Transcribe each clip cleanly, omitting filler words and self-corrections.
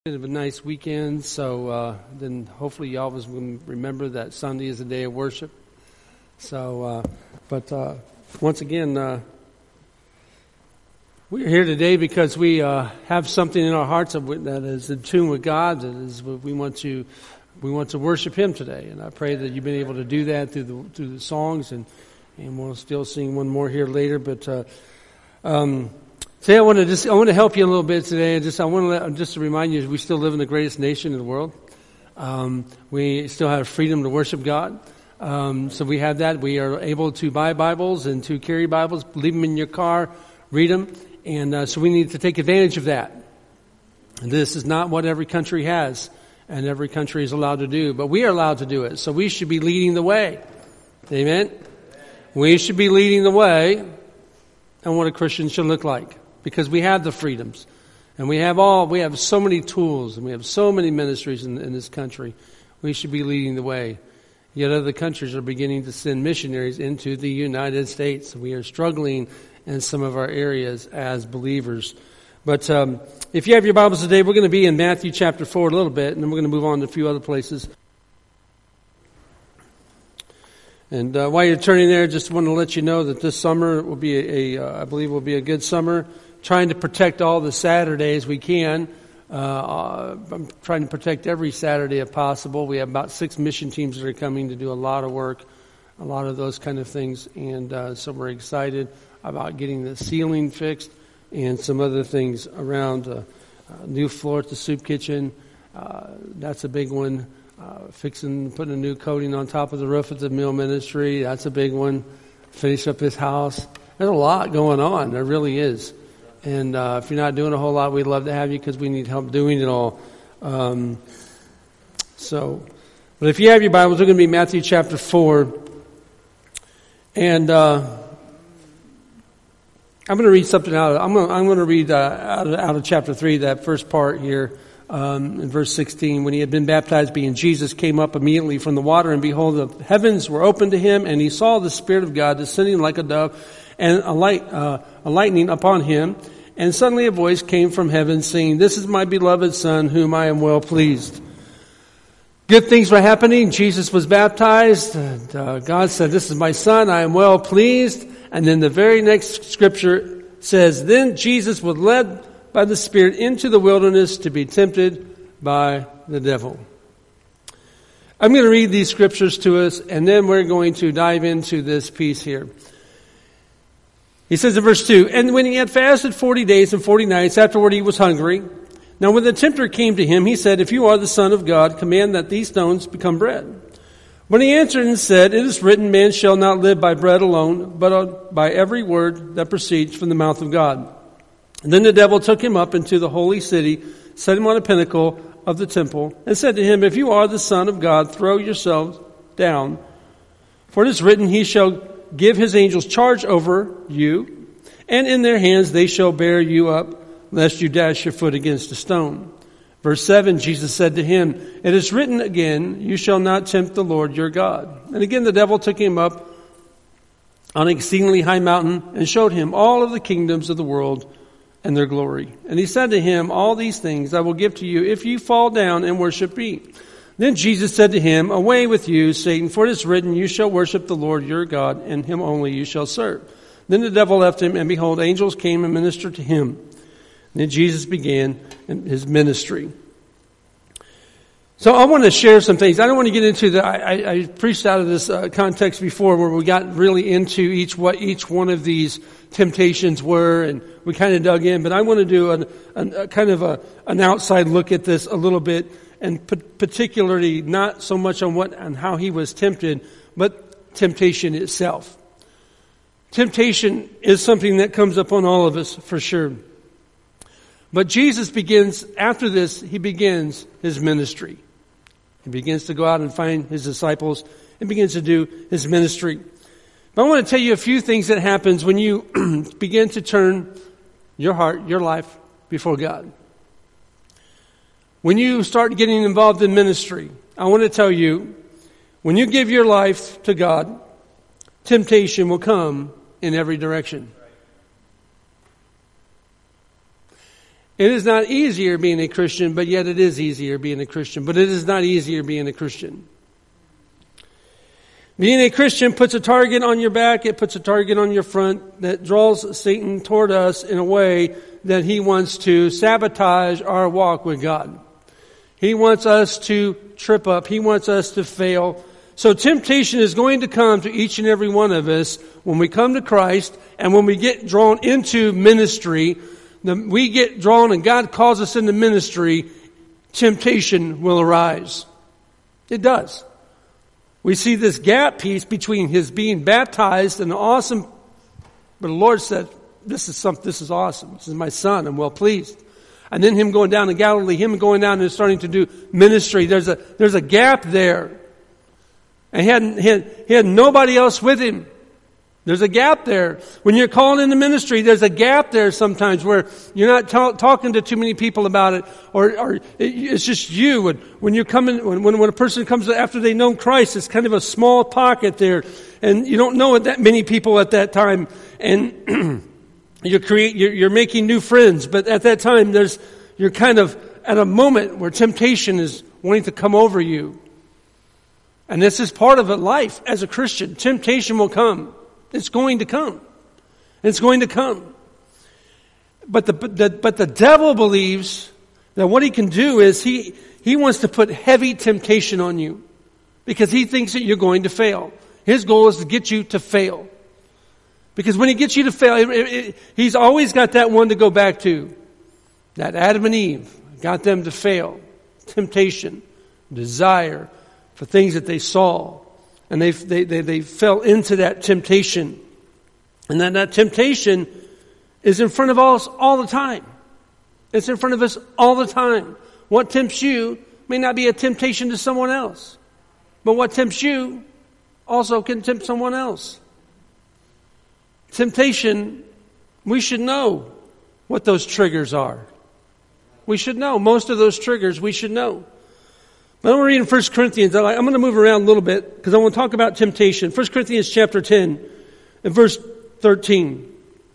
Of a nice weekend, so then hopefully you always will remember that Sunday is a day of worship. So, once again, we're here today because we have something in our hearts that is in tune with God. That is, we want to worship Him today, and I pray that you've been able to do that through the songs, and we'll still sing one more here later, but. Today I want to help you a little bit today. I want to remind you, we still live in the greatest nation in the world. We still have freedom to worship God. So we have that. We are able to buy Bibles and to carry Bibles, leave them in your car, read them, and so we need to take advantage of that. And this is not what every country has, and every country is allowed to do, but we are allowed to do it. So we should be leading the way. Amen. We should be leading the way on what a Christian should look like. Because we have the freedoms, and we have so many tools, and we have so many ministries in this country. We should be leading the way. Yet other countries are beginning to send missionaries into the United States. We are struggling in some of our areas as believers. But if you have your Bibles today, we're going to be in Matthew chapter 4 a little bit, and then we're going to move on to a few other places. And while you're turning there, just want to let you know that this summer will be I believe will be a good summer. Trying to protect all the Saturdays we can. I'm trying to protect every Saturday if possible. We have about 6 mission teams that are coming to do a lot of work, a lot of those kind of things. And so we're excited about getting the ceiling fixed and some other things around. New floor at the soup kitchen. That's a big one. Putting a new coating on top of the roof at the meal ministry. That's a big one. Finish up his house. There's a lot going on. There really is. And if you're not doing a whole lot, we'd love to have you because we need help doing it all. But if you have your Bibles, we're going to be Matthew chapter 4. And I'm going to read something out. I'm going to read out of chapter 3, that first part here. In verse 16, when he had been baptized, being Jesus, came up immediately from the water, and behold, the heavens were opened to him, and he saw the Spirit of God descending like a dove, and a lightning upon him. And suddenly a voice came from heaven, saying, "This is my beloved Son, whom I am well pleased." Good things were happening. Jesus was baptized. And, God said, "This is my Son, I am well pleased." And then the very next scripture says, "Then Jesus was led by the Spirit into the wilderness to be tempted by the devil." I'm going to read these scriptures to us, and then we're going to dive into this piece here. He says in verse 2, "And when he had fasted 40 days and 40 nights, afterward he was hungry. Now when the tempter came to him, he said, 'If you are the Son of God, command that these stones become bread.' But he answered and said, 'It is written, man shall not live by bread alone, but by every word that proceeds from the mouth of God.' And then the devil took him up into the holy city, set him on a pinnacle of the temple, and said to him, 'If you are the Son of God, throw yourself down. For it is written, he shall give his angels charge over you, and in their hands they shall bear you up, lest you dash your foot against a stone.' Verse 7, Jesus said to him, 'It is written again, you shall not tempt the Lord your God.' And again the devil took him up on an exceedingly high mountain, and showed him all of the kingdoms of the world and their glory. And he said to him, 'All these things I will give to you if you fall down and worship me.' Then Jesus said to him, 'Away with you, Satan, for it is written, you shall worship the Lord your God, and him only you shall serve.' Then the devil left him, and behold, angels came and ministered to him. Then Jesus began his ministry." So I want to share some things. I don't want to get into the. I preached out of this context before, where we got really into what each one of these temptations were, and we kind of dug in. But I want to do a kind of an outside look at this a little bit, and particularly not so much on how he was tempted, but temptation itself. Temptation is something that comes upon all of us for sure. But Jesus after this, he begins his ministry. He begins to go out and find his disciples and begins to do his ministry. But I want to tell you a few things that happens when you begin to turn your heart, your life before God. When you start getting involved in ministry, I want to tell you, when you give your life to God, temptation will come in every direction. It is not easier being a Christian, but yet it is easier being a Christian. But it is not easier being a Christian. Being a Christian puts a target on your back. It puts a target on your front that draws Satan toward us in a way that he wants to sabotage our walk with God. He wants us to trip up. He wants us to fail. So temptation is going to come to each and every one of us when we come to Christ and when we get drawn into ministry. We get drawn and God calls us into ministry, temptation will arise. It does. We see this gap piece between his being baptized and awesome, but the Lord said, this is awesome. This is my son. I'm well pleased. And then him going down to Galilee, him going down and starting to do ministry. There's a gap there. And he had nobody else with him. There's a gap there. When you're called into ministry, there's a gap there sometimes where you're not talking to too many people about it, or it's just you. And when you're coming, when a person comes after they know Christ, it's kind of a small pocket there, and you don't know that many people at that time, and you're making new friends. But at that time, you're kind of at a moment where temptation is wanting to come over you, and this is part of life as a Christian. Temptation will come. It's going to come. It's going to come. But the devil believes that what he can do is he wants to put heavy temptation on you because he thinks that you're going to fail. His goal is to get you to fail. Because when he gets you to fail, he's always got that one to go back to. That Adam and Eve got them to fail. Temptation, desire for things that they saw. And they fell into that temptation. And then that temptation is in front of us all the time. It's in front of us all the time. What tempts you may not be a temptation to someone else. But what tempts you also can tempt someone else. Temptation, we should know what those triggers are. We should know. Most of those triggers we should know. But I'm reading 1 Corinthians. I'm going to move around a little bit because I want to talk about temptation. 1 Corinthians chapter 10 and verse 13.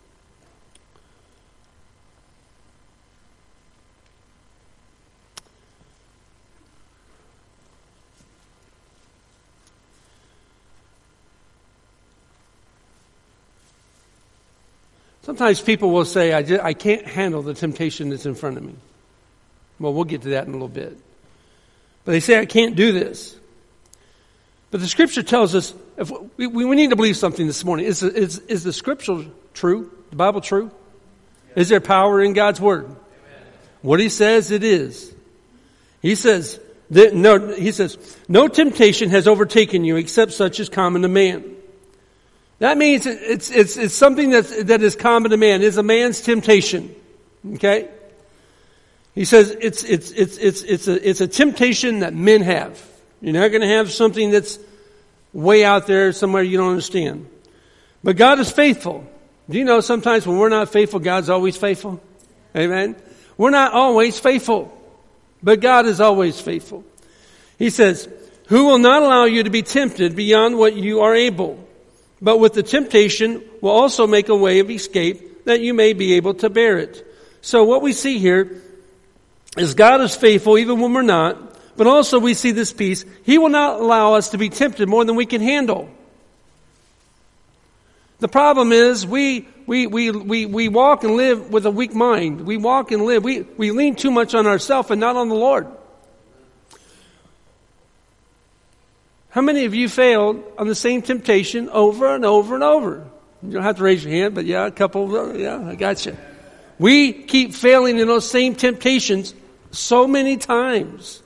Sometimes people will say, I can't handle the temptation that's in front of me. Well, we'll get to that in a little bit. But they say, I can't do this. But the Scripture tells us, we need to believe something this morning. Is the Scripture true? The Bible true? Is there power in God's Word? Amen. What He says, it is. He says, no temptation has overtaken you except such as common to man. That means it's something that is common to man. It's a man's temptation. Okay? He says it's a temptation that men have. You're not going to have something that's way out there somewhere you don't understand. But God is faithful. Do you know sometimes when we're not faithful, God's always faithful? Amen? We're not always faithful, but God is always faithful. He says, who will not allow you to be tempted beyond what you are able, but with the temptation will also make a way of escape that you may be able to bear it. So what we see here is God is faithful even when we're not, but also we see this piece. He will not allow us to be tempted more than we can handle. The problem is we walk and live with a weak mind. We walk and live. We lean too much on ourselves and not on the Lord. How many of you failed on the same temptation over and over and over? You don't have to raise your hand, but yeah, a couple. Yeah, I got you. We keep failing in those same temptations so many times.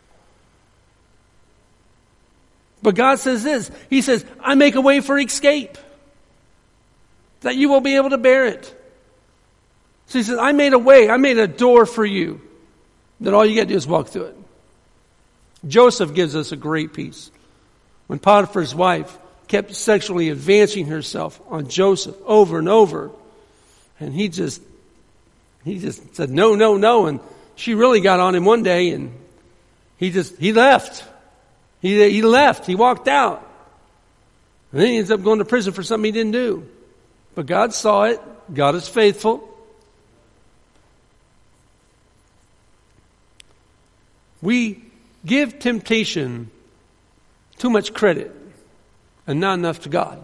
But God says this. He says, I make a way for escape, that you will be able to bear it. So He says, I made a way. I made a door for you, that all you got to do is walk through it. Joseph gives us a great piece. When Potiphar's wife kept sexually advancing herself on Joseph over and over, and he just said, no, no, no. And she really got on him one day, and he left. He left. He walked out. And then he ends up going to prison for something he didn't do. But God saw it. God is faithful. We give temptation too much credit and not enough to God.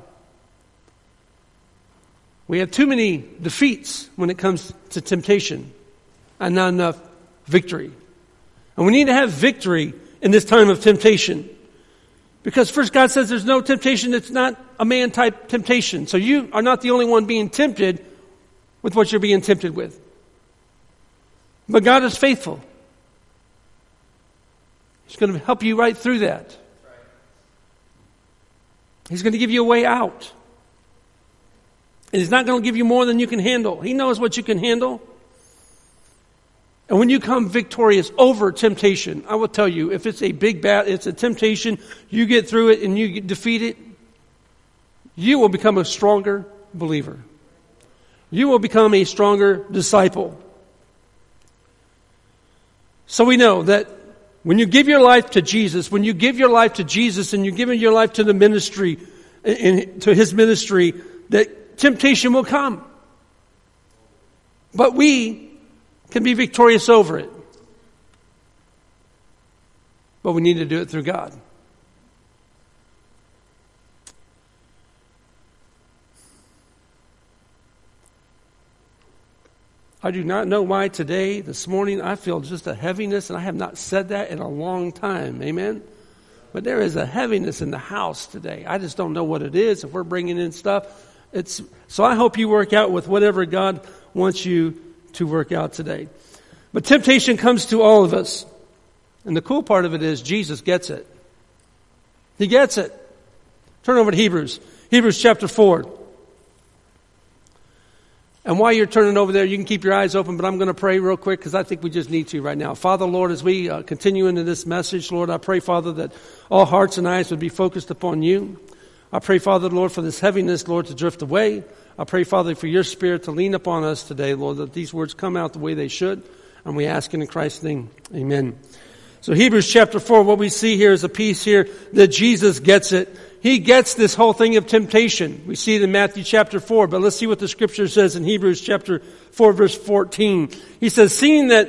We have too many defeats when it comes to temptation and not enough victory. And we need to have victory in this time of temptation. Because first God says there's no temptation that's not a man-type temptation. So you are not the only one being tempted with what you're being tempted with. But God is faithful. He's going to help you right through that. He's going to give you a way out. And He's not going to give you more than you can handle. He knows what you can handle. And when you come victorious over temptation, I will tell you, if it's a big battle, it's a temptation, you get through it and you defeat it, you will become a stronger believer. You will become a stronger disciple. So we know that when you give your life to Jesus, when you give your life to Jesus and you're giving your life to the ministry, to His ministry, that temptation will come. But we can be victorious over it. But we need to do it through God. I do not know why today, this morning, I feel just a heaviness, and I have not said that in a long time. Amen? But there is a heaviness in the house today. I just don't know what it is. If we're bringing in stuff, so I hope you work out with whatever God wants you to work out today. But temptation comes to all of us. And the cool part of it is Jesus gets it. He gets it. Turn over to Hebrews. Hebrews chapter 4. And while you're turning over there, you can keep your eyes open, but I'm going to pray real quick because I think we just need to right now. Father, Lord, as we continue into this message, Lord, I pray, Father, that all hearts and eyes would be focused upon you. I pray, Father, Lord, for this heaviness, Lord, to drift away. I pray, Father, for your Spirit to lean upon us today, Lord, that these words come out the way they should. And we ask in Christ's name, amen. So Hebrews chapter 4, what we see here is a piece here that Jesus gets it. He gets this whole thing of temptation. We see it in Matthew chapter 4, but let's see what the scripture says in Hebrews chapter 4, verse 14. He says, seeing then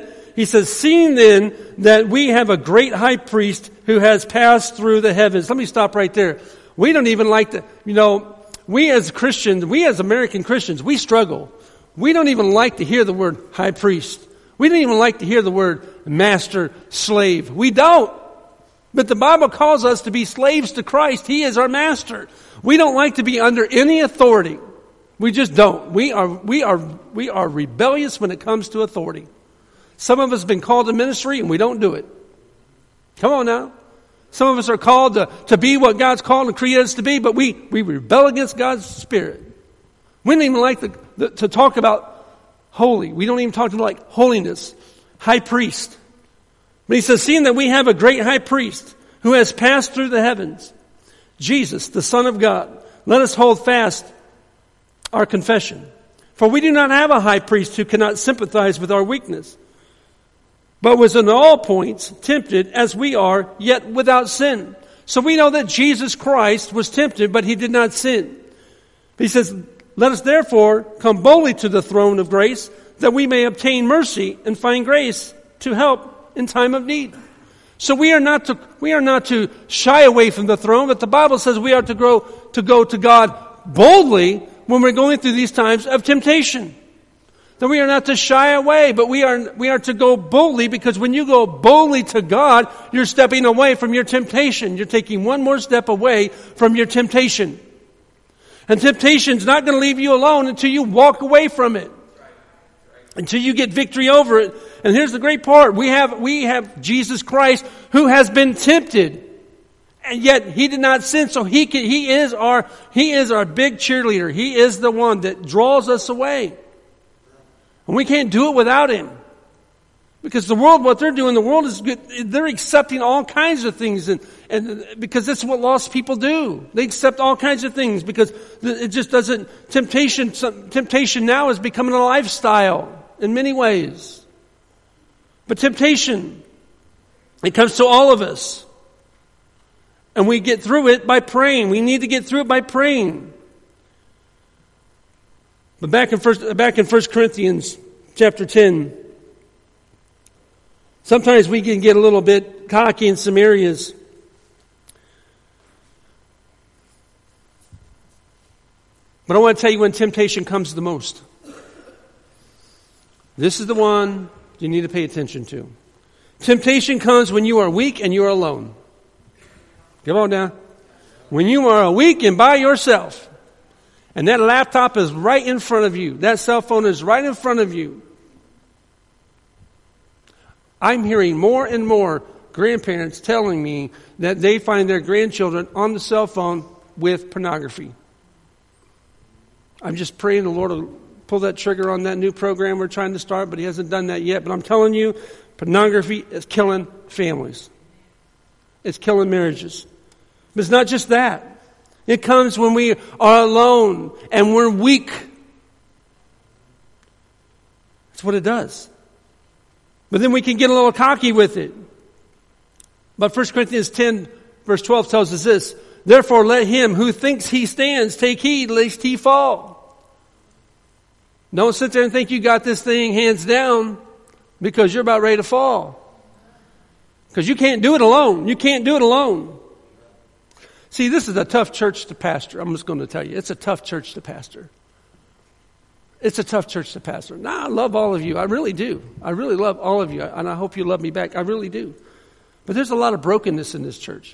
that we have a great high priest who has passed through the heavens. Let me stop right there. We don't even like to, we as Christians, we as American Christians, we struggle. We don't even like to hear the word high priest. We don't even like to hear the word master, slave. We don't. But the Bible calls us to be slaves to Christ. He is our master. We don't like to be under any authority. We just don't. We are rebellious when it comes to authority. Some of us have been called to ministry and we don't do it. Come on now. Some of us are called to be what God's called and created us to be, but we rebel against God's Spirit. We don't even like to talk about holy. We don't even talk about like holiness. High priest. But he says, seeing that we have a great high priest who has passed through the heavens, Jesus, the Son of God, let us hold fast our confession. For we do not have a high priest who cannot sympathize with our weakness, but was in all points tempted as we are, yet without sin. So we know that Jesus Christ was tempted, but He did not sin. He says, let us therefore come boldly to the throne of grace, that we may obtain mercy and find grace to help in time of need. So we are not to shy away from the throne, but the Bible says we are to go to God boldly when we're going through these times of temptation. That we are not to shy away, but we are to go boldly, because when you go boldly to God, you're stepping away from your temptation. You're taking one more step away from your temptation. And temptation's not going to leave you alone until you walk away from it. Until you get victory over it. And here's the great part. We have Jesus Christ who has been tempted. And yet He did not sin. So He is our big cheerleader. He is the one that draws us away. And we can't do it without Him. Because the world, what they're doing, the world is good. They're accepting all kinds of things. And because that's what lost people do. They accept all kinds of things because it just doesn't, temptation now is becoming a lifestyle in many ways. But temptation, it comes to all of us. And we get through it by praying. We need to get through it by praying. But back in 1 Corinthians chapter 10, Sometimes we can get a little bit cocky in some areas. But I want to tell you when temptation comes the most. This is the one you need to pay attention to. Temptation comes when you are weak and you are alone. Come on now. When you are weak and by yourself, and that laptop is right in front of you, that cell phone is right in front of you. I'm hearing more and more grandparents telling me that they find their grandchildren on the cell phone with pornography. I'm just praying the Lord will pull that trigger on that new program we're trying to start, but He hasn't done that yet. But I'm telling you, pornography is killing families. It's killing marriages. But it's not just that. It comes when we are alone and we're weak. That's what it does. But then we can get a little cocky with it. But 1 Corinthians 10 verse 12 tells us this: therefore let him who thinks he stands take heed lest he fall. Don't sit there and think you got this thing hands down because you're about ready to fall. Because you can't do it alone. You can't do it alone. See, this is a tough church to pastor. I'm just going to tell you. It's a tough church to pastor. It's a tough church to pastor. Now, I love all of you. I really do. I really love all of you. And I hope you love me back. I really do. But there's a lot of brokenness in this church.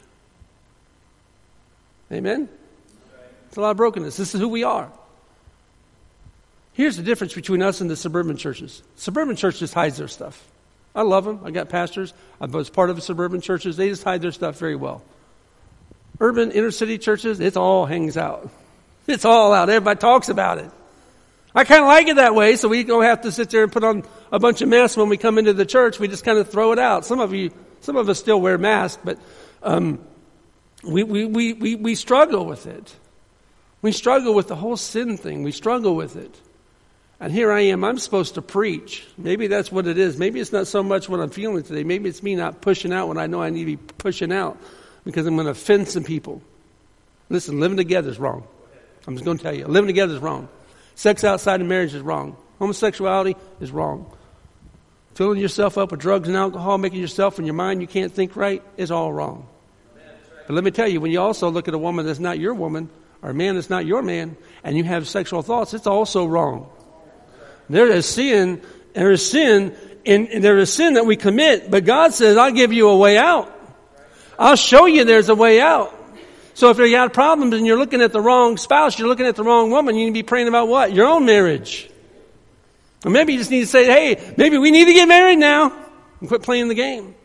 Amen? There's a lot of brokenness. This is who we are. Here's the difference between us and the suburban churches. Suburban churches hide their stuff. I love them. I got pastors. I was part of the suburban churches. They just hide their stuff very well. Urban inner city churches, it all hangs out. It's all out. Everybody talks about it. I kind of like it that way, so we don't have to sit there and put on a bunch of masks when we come into the church. We just kind of throw it out. Some of us still wear masks, but we struggle with it. We struggle with the whole sin thing. We struggle with it. And here I am. I'm supposed to preach. Maybe that's what it is. Maybe it's not so much what I'm feeling today. Maybe it's me not pushing out when I know I need to be pushing out because I'm going to offend some people. Listen, living together is wrong. I'm just going to tell you. Living together is wrong. Sex outside of marriage is wrong. Homosexuality is wrong. Filling yourself up with drugs and alcohol, making yourself and your mind you can't think right is all wrong. But let me tell you, when you also look at a woman that's not your woman or a man that's not your man and you have sexual thoughts, it's also wrong. There is sin that we commit, but God says, I'll give you a way out. I'll show you there's a way out. So if you got problems and you're looking at the wrong spouse, you're looking at the wrong woman, you need to be praying about what? Your own marriage. Or maybe you just need to say, hey, maybe we need to get married now and quit playing the game.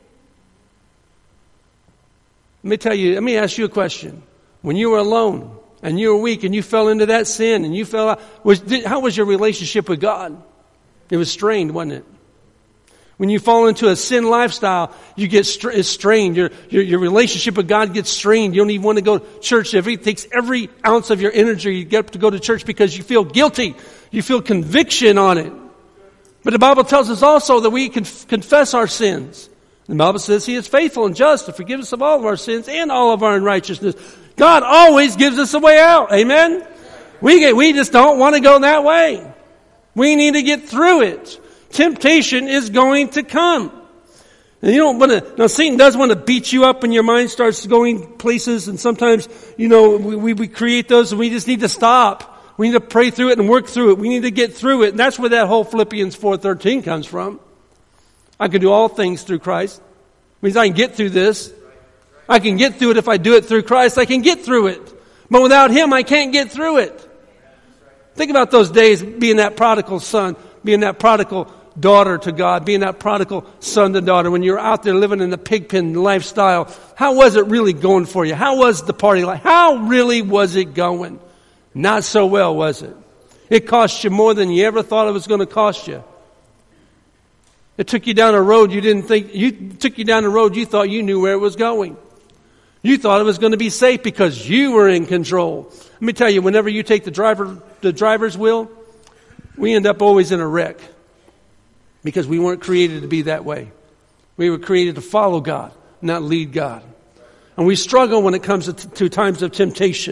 Let me ask you a question. When you were alone and you were weak and you fell into that sin and you fell out, how was your relationship with God? It was strained, wasn't it? When you fall into a sin lifestyle, you get strained. Your relationship with God gets strained. You don't even want to go to church. It takes every ounce of your energy. You get up to go to church because you feel guilty. You feel conviction on it. But the Bible tells us also that we can confess our sins. The Bible says He is faithful and just to forgive us of all of our sins and all of our unrighteousness. God always gives us a way out. Amen? We just don't want to go that way. We need to get through it. Temptation is going to come. And you don't want to, now Satan does want to beat you up when your mind starts going places, and sometimes, we create those and we just need to stop. We need to pray through it and work through it. We need to get through it. And that's where that whole Philippians 4:13 comes from. I can do all things through Christ. It means I can get through this. I can get through it if I do it through Christ. I can get through it. But without Him, I can't get through it. Think about those days being that prodigal son, being that prodigal daughter to God, being that prodigal son to daughter, when you're out there living in the pigpen lifestyle. How was it really going for you? How was the party like? How really was it going? Not so well, was it? It cost you more than you ever thought it was going to cost you. It took you down a road you thought you knew where it was going. You thought it was going to be safe because you were in control. Let me tell you, whenever you take the driver's wheel, we end up always in a wreck. Because we weren't created to be that way. We were created to follow God, not lead God. And we struggle when it comes to times of temptation.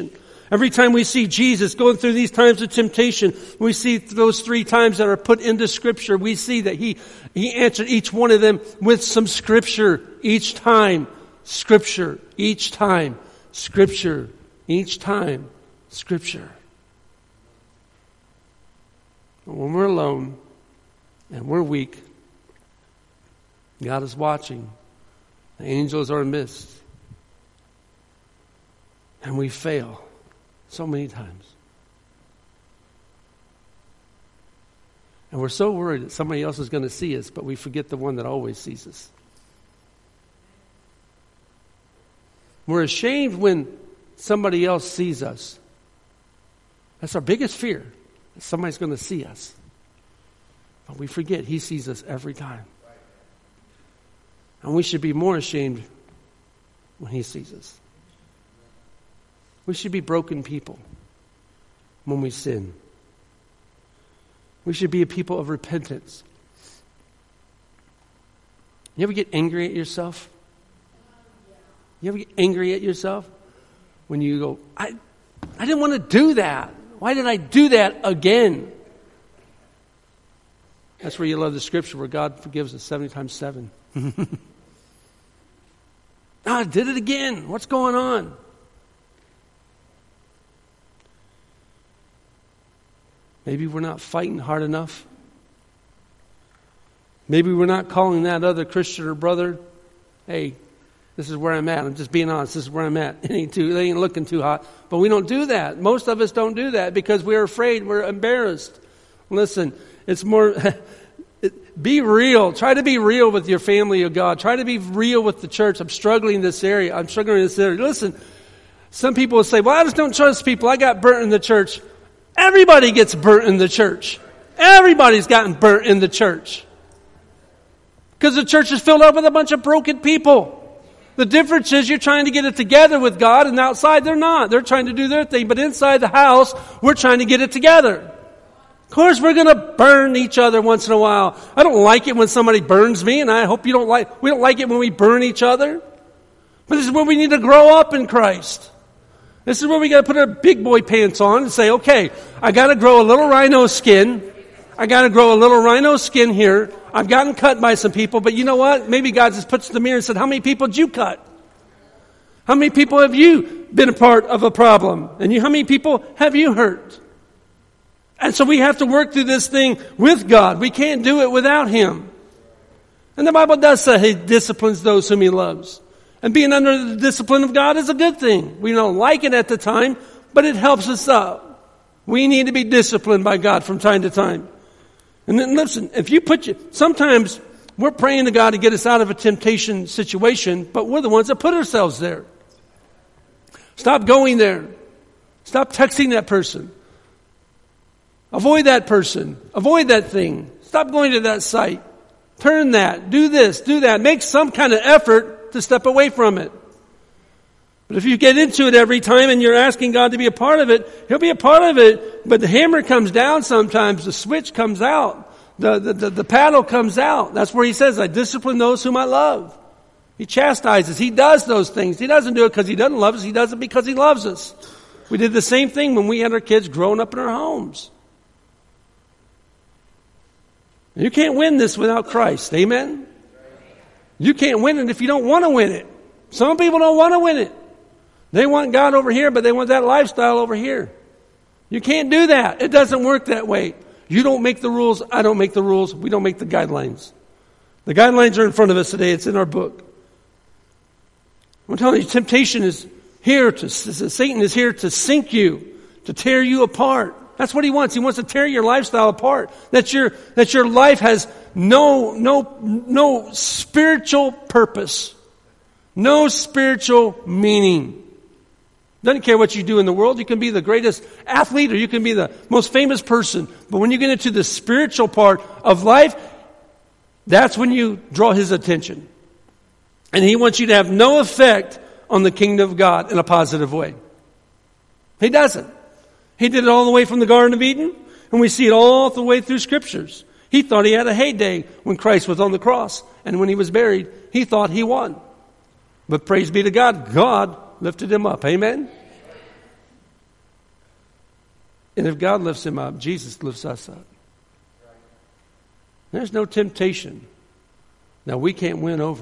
Every time we see Jesus going through these times of temptation, we see those 3 times that are put into Scripture. We see that He answered each one of them with some Scripture each time. Scripture each time. Scripture each time. Scripture. When we're alone and we're weak, God is watching. The angels are amidst. And we fail so many times. And we're so worried that somebody else is going to see us, but we forget the one that always sees us. We're ashamed when somebody else sees us. That's our biggest fear, that somebody's going to see us. But we forget He sees us every time. And we should be more ashamed when He sees us. We should be broken people when we sin. We should be a people of repentance. You ever get angry at yourself? You ever get angry at yourself? When you go, I didn't want to do that. Why did I do that again? That's where you love the Scripture where God forgives us 70 times 7. I did it again. What's going on? Maybe we're not fighting hard enough. Maybe we're not calling that other Christian or brother, hey, this is where I'm at. I'm just being honest. This is where I'm at. They ain't looking too hot. But we don't do that. Most of us don't do that because we're afraid. We're embarrassed. Listen, it's more, be real. Try to be real with your family of God. Try to be real with the church. I'm struggling in this area. Listen, some people will say, well, I just don't trust people. I got burnt in the church. Everybody gets burnt in the church. Everybody's gotten burnt in the church. Because the church is filled up with a bunch of broken people. The difference is you're trying to get it together with God, and outside they're not. They're trying to do their thing. But inside the house, we're trying to get it together. Of course, we're going to burn each other once in a while. I don't like it when somebody burns me, and I hope we don't like it when we burn each other. But this is where we need to grow up in Christ. This is where we got to put our big boy pants on and say, okay, I got to grow a little rhino skin. I got to grow a little rhino skin here. I've gotten cut by some people, but you know what? Maybe God just puts the mirror and said, how many people did you cut? How many people have you been a part of a problem? And how many people have you hurt? And so we have to work through this thing with God. We can't do it without Him. And the Bible does say He disciplines those whom He loves. And being under the discipline of God is a good thing. We don't like it at the time, but it helps us out. We need to be disciplined by God from time to time. And then listen, sometimes we're praying to God to get us out of a temptation situation, but we're the ones that put ourselves there. Stop going there. Stop texting that person. Avoid that person. Avoid that thing. Stop going to that site. Turn that. Do this. Do that. Make some kind of effort to step away from it. But if you get into it every time and you're asking God to be a part of it, He'll be a part of it, but the hammer comes down sometimes, the switch comes out, the paddle comes out. That's where He says, I discipline those whom I love. He chastises. He does those things. He doesn't do it because He doesn't love us. He does it because He loves us. We did the same thing when we had our kids growing up in our homes. You can't win this without Christ. Amen? You can't win it if you don't want to win it. Some people don't want to win it. They want God over here, but they want that lifestyle over here. You can't do that. It doesn't work that way. You don't make the rules. I don't make the rules. We don't make the guidelines. The guidelines are in front of us today. It's in our book. I'm telling you, temptation is here Satan is here to sink you, to tear you apart. That's what he wants. He wants to tear your lifestyle apart. That your life has no spiritual purpose. No spiritual meaning. Doesn't care what you do in the world. You can be the greatest athlete or you can be the most famous person. But when you get into the spiritual part of life, that's when you draw his attention. And he wants you to have no effect on the kingdom of God in a positive way. He doesn't. He did it all the way from the Garden of Eden, and we see it all the way through Scriptures. He thought he had a heyday when Christ was on the cross, and when he was buried, he thought he won. But praise be to God, God lifted him up. Amen? And if God lifts him up, Jesus lifts us up. There's no temptation. Now, we can't win over.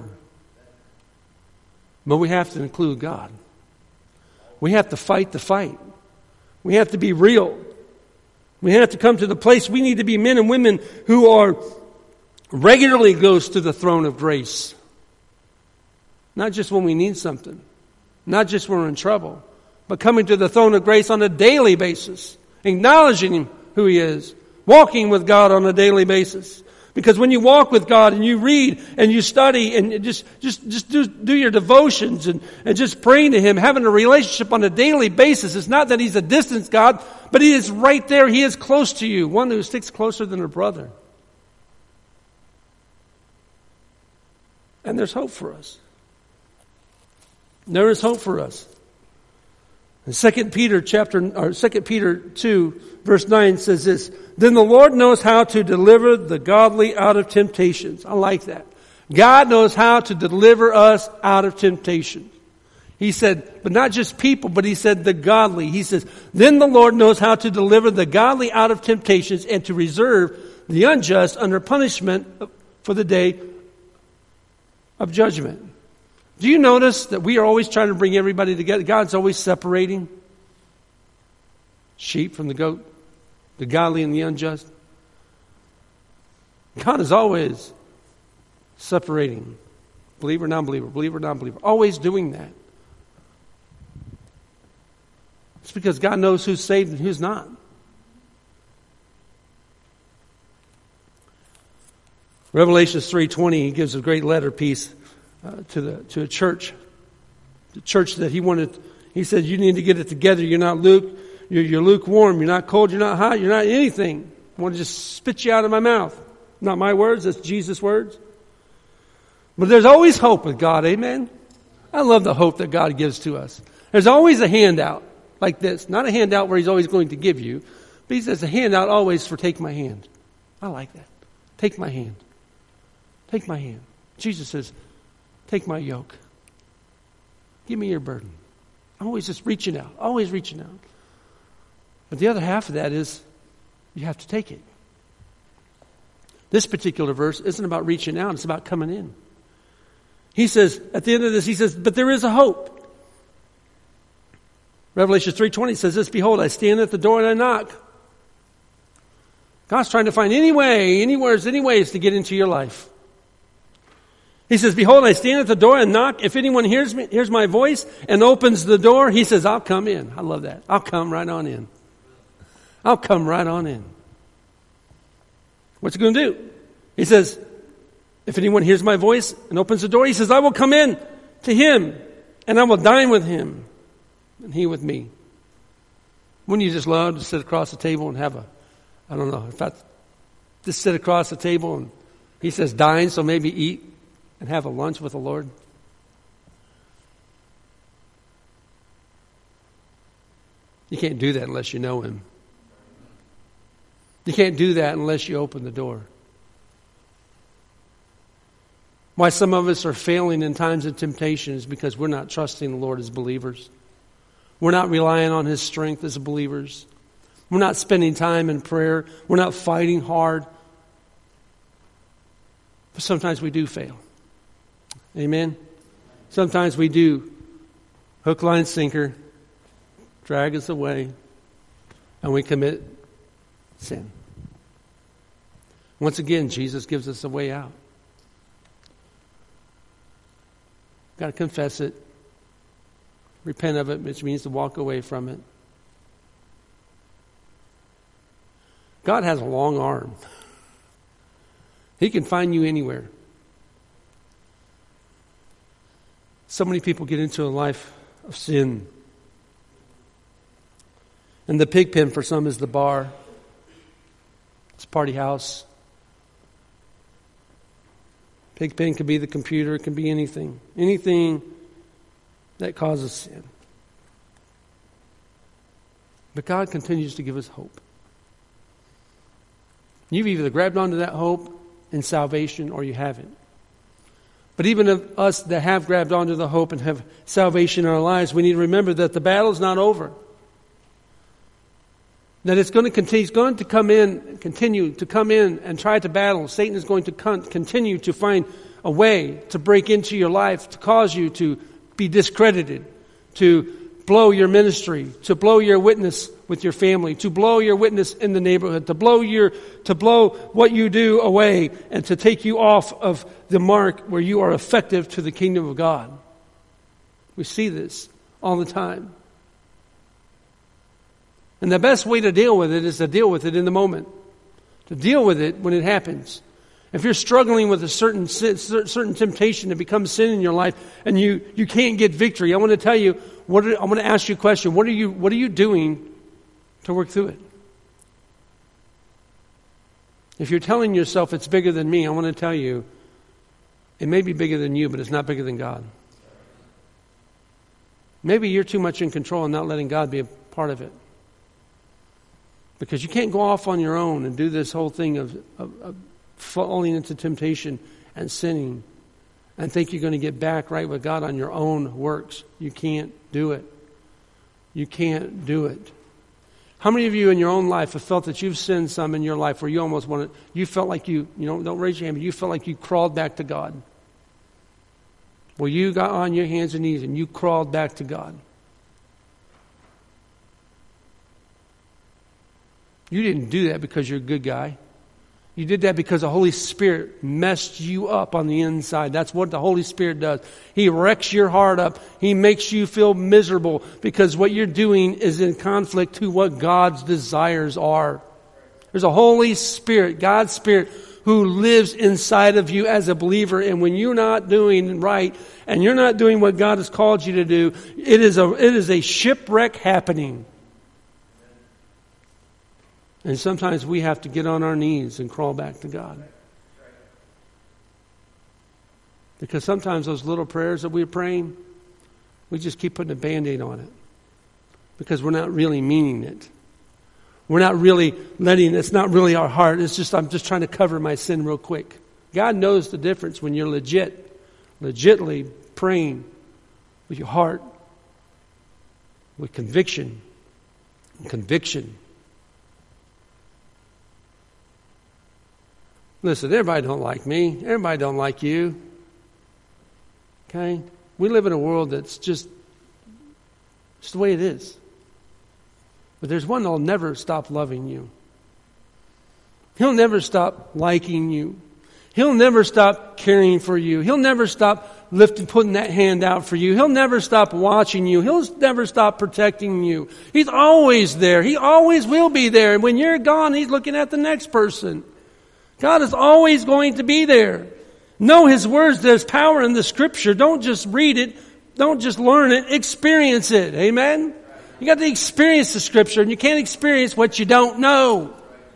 But we have to include God. We have to fight the fight. We have to be real. We have to come to the place we need to be men and women who are regularly goes to the throne of grace. Not just when we need something. Not just when we're in trouble. But coming to the throne of grace on a daily basis. Acknowledging Him, who He is. Walking with God on a daily basis. Because when you walk with God and you read and you study and just do your devotions and just praying to Him, having a relationship on a daily basis, it's not that He's a distant God, but He is right there. He is close to you. One who sticks closer than a brother. And there's hope for us. There is hope for us. In 2 Peter 2, verse 9 says this, "Then the Lord knows how to deliver the godly out of temptations." I like that. God knows how to deliver us out of temptation. He said, but not just people, but He said the godly. He says, "Then the Lord knows how to deliver the godly out of temptations and to reserve the unjust under punishment for the day of judgment." Do you notice that we are always trying to bring everybody together? God's always separating sheep from the goat, the godly and the unjust. God is always separating believer, non-believer, always doing that. It's because God knows who's saved and who's not. Revelation 3:20, He gives a great letter piece to a church, the church that He wanted. He said, "You need to get it together. You're lukewarm. You're not cold. You're not hot. You're not anything. I want to just spit you out of my mouth." Not my words. That's Jesus' words. But there's always hope with God. Amen. I love the hope that God gives to us. There's always a handout like this. Not a handout where He's always going to give you, but He says a handout always for take my hand. I like that. Take my hand. Take my hand. Jesus says, "Take my yoke. Give me your burden." I'm always just reaching out. Always reaching out. But the other half of that is you have to take it. This particular verse isn't about reaching out. It's about coming in. He says, at the end of this, He says, "But there is a hope." Revelation 3:20 says this, "Behold, I stand at the door and I knock." God's trying to find any ways to get into your life. He says, "Behold, I stand at the door and knock. If anyone hears my voice and opens the door," He says, "I'll come in." I love that. I'll come right on in. I'll come right on in. What's He going to do? He says, if anyone hears my voice and opens the door, He says, "I will come in to him and I will dine with him and he with me." Wouldn't you just love to sit across the table and have just sit across the table and He says dine, so maybe eat and have a lunch with the Lord? You can't do that unless you know Him. You can't do that unless you open the door. Why some of us are failing in times of temptation is because we're not trusting the Lord as believers. We're not relying on His strength as believers. We're not spending time in prayer. We're not fighting hard. But sometimes we do fail. Amen? Sometimes we do. Hook, line, sinker. Drag us away. And we commit sin. Once again, Jesus gives us a way out. Got to confess it. Repent of it, which means to walk away from it. God has a long arm. He can find you anywhere. So many people get into a life of sin. And the pig pen for some is the bar. It's a party house. Pig pen can be the computer. It can be anything. Anything that causes sin. But God continues to give us hope. You've either grabbed onto that hope in salvation or you haven't. But even of us that have grabbed onto the hope and have salvation in our lives, we need to remember that the battle's not over. That it's going to continue, he's going to continue to come in and try to battle. Satan is going to continue to find a way to break into your life, to cause you to be discredited, to blow your ministry, to blow your witness with your family, to blow your witness in the neighborhood, to blow what you do away, and to take you off of the mark where you are effective to the kingdom of God. We see this all the time. And the best way to deal with it is to deal with it in the moment. To deal with it when it happens. If you're struggling with a certain temptation to become sin in your life and you can't get victory, I want to tell you, I want to ask you a question. What are you doing to work through it? If you're telling yourself it's bigger than me, I want to tell you, it may be bigger than you, but it's not bigger than God. Maybe you're too much in control and not letting God be a part of it. Because you can't go off on your own and do this whole thing of falling into temptation and sinning and think you're going to get back right with God on your own works. You can't do it. You can't do it. How many of you in your own life have felt that you've sinned some in your life where you felt like don't raise your hand, but you felt like you crawled back to God? Well, you got on your hands and knees and you crawled back to God. You didn't do that because you're a good guy. You did that because the Holy Spirit messed you up on the inside. That's what the Holy Spirit does. He wrecks your heart up. He makes you feel miserable because what you're doing is in conflict to what God's desires are. There's a Holy Spirit, God's Spirit, who lives inside of you as a believer. And when you're not doing right and you're not doing what God has called you to do, it is a shipwreck happening. And sometimes we have to get on our knees and crawl back to God. Because sometimes those little prayers that we're praying, we just keep putting a Band-Aid on it. Because we're not really meaning it. We're not really it's not really our heart. It's just, I'm just trying to cover my sin real quick. God knows the difference when you're legitimately praying with your heart, with conviction. Listen, everybody don't like me. Everybody don't like you. Okay? We live in a world that's just the way it is. But there's one that'll never stop loving you. He'll never stop liking you. He'll never stop caring for you. He'll never stop putting that hand out for you. He'll never stop watching you. He'll never stop protecting you. He's always there. He always will be there. And when you're gone, He's looking at the next person. God is always going to be there. Know His words. There's power in the Scripture. Don't just read it. Don't just learn it. Experience it. Amen? You got to experience the Scripture, and you can't experience what you don't know.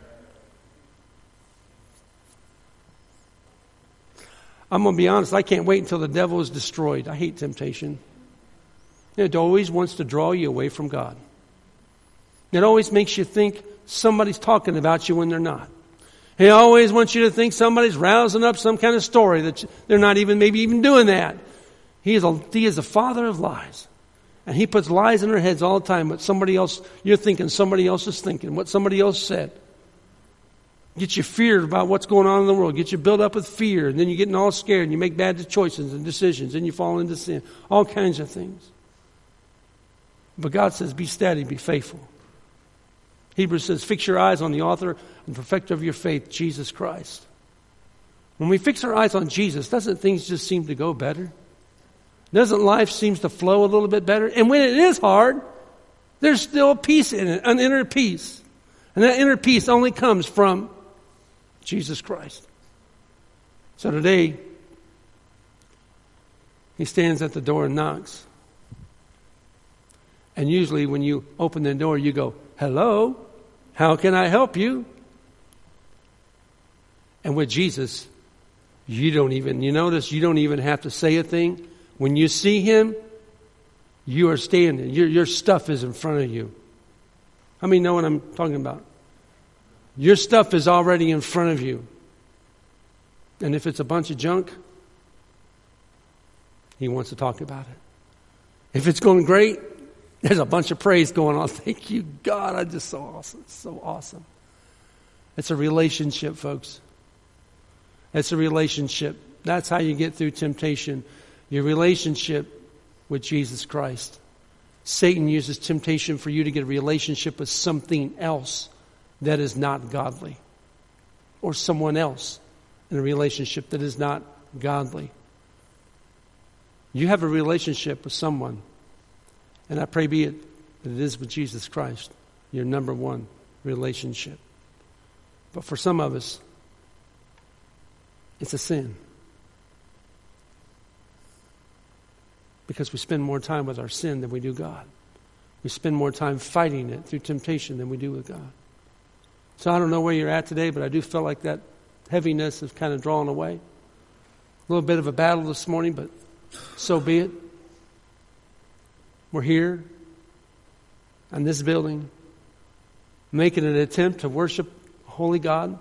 I'm going to be honest. I can't wait until the devil is destroyed. I hate temptation. It always wants to draw you away from God. It always makes you think somebody's talking about you when they're not. He always wants you to think somebody's rousing up some kind of story that they're not maybe even doing that. He is a father of lies. And he puts lies in our heads all the time. What somebody else, you're thinking somebody else is thinking. What somebody else said. Get you feared about what's going on in the world. Get you built up with fear. And then you're getting all scared. And you make bad choices and decisions. And you fall into sin. All kinds of things. But God says, be steady, be faithful. Hebrews says, fix your eyes on the author and perfecter of your faith, Jesus Christ. When we fix our eyes on Jesus, doesn't things just seem to go better? Doesn't life seem to flow a little bit better? And when it is hard, there's still peace in it, an inner peace. And that inner peace only comes from Jesus Christ. So today, He stands at the door and knocks. And usually when you open the door, you go, hello, how can I help you? And with Jesus, you notice you don't even have to say a thing. When you see Him, you are standing. Your stuff is in front of you. How many know what I'm talking about? Your stuff is already in front of you. And if it's a bunch of junk, He wants to talk about it. If it's going great, There's a bunch of praise going on. Thank you, God. I'm just so awesome. So awesome. It's a relationship, folks. It's a relationship. That's how you get through temptation. Your relationship with Jesus Christ. Satan uses temptation for you to get a relationship with something else that is not godly. Or someone else in a relationship that is not godly. You have a relationship with someone. And I pray be it that it is with Jesus Christ. Your number one relationship. But for some of us, it's a sin. Because we spend more time with our sin than we do God. We spend more time fighting it through temptation than we do with God. So I don't know where you're at today, but I do feel like that heaviness is kind of drawn away. A little bit of a battle this morning, but so be it. We're here in this building, making an attempt to worship holy God.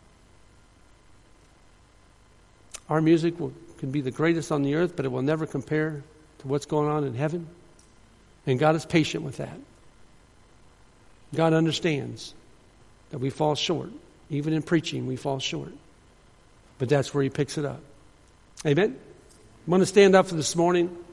Our music can be the greatest on the earth, but it will never compare to what's going on in heaven. And God is patient with that. God understands that we fall short. Even in preaching, we fall short. But that's where He picks it up. Amen? I want to stand up for this morning.